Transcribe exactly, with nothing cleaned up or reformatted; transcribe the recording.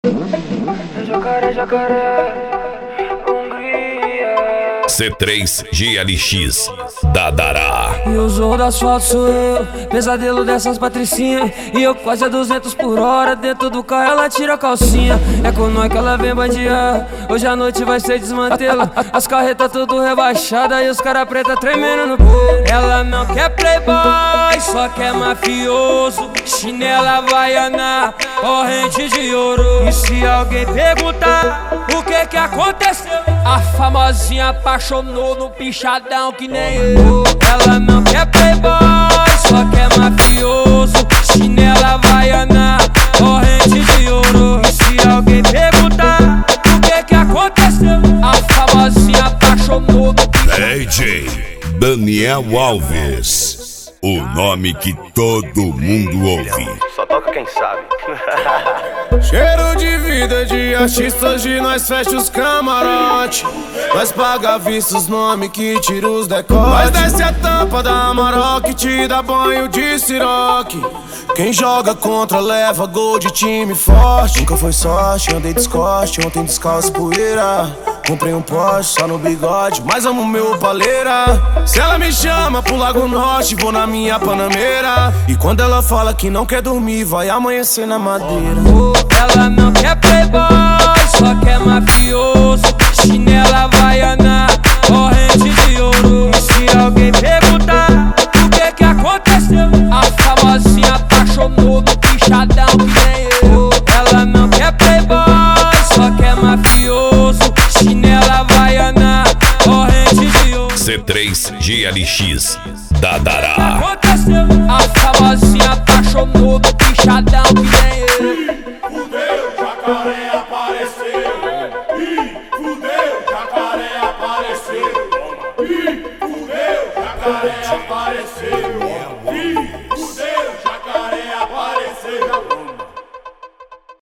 Jacaré, jacaré, Hungria. C três G L X da Dará. E o zorro do asfalto sou eu, pesadelo dessas patricinhas. E eu quase a duzentos por hora, dentro do carro ela tira a calcinha. É com nós que ela vem bandear, hoje a noite vai ser desmantela. As carretas tudo rebaixadas e os cara preta tremendo no peito. Ela não quer playboy, só quer mafioso. Chinela havaiana, corrente de ouro. E se alguém perguntar o que que aconteceu, a famosinha apaixonou no pichadão que nem eu. Ela não quer playboy, só quer mafioso. Chinela havaiana, corrente de ouro. E se alguém perguntar o que que aconteceu, a famosinha apaixonou no pichadão. D J Daniel Alves, o nome que todo mundo ouve. Só toca quem sabe. Cheiro de vida de artista, hoje nós fecha os camarote. Nós paga à vista os nomes que tira os decotes. Nós desce a tampa da Amarok, te dá banho de siroque. Quem joga contra leva gol de time forte. Nunca foi sorte, andei descoste, ontem descalço poeira. Comprei um Porsche só no bigode, mas amo meu paleira. Se ela me chama pro Lago Norte, vou na minha Panameira. E quando ela fala que não quer dormir, vai amanhecer na madeira. Ela não quer playboy, só quer mafioso. Chinela havaiana, corrente de ouro. E se alguém perguntar o que que aconteceu, a famosinha apaixonou no pichadão que nem eu. Ela não quer playboy, só quer mafioso. Chinela havaiana, corrente de ouro. C três G L X da Dará. Aconteceu, a famosinha apaixonou no pichadão que nem eu. Fudeu, jacaré apareceu. Ih, fudeu, jacaré apareceu. Ih, fudeu, jacaré apareceu.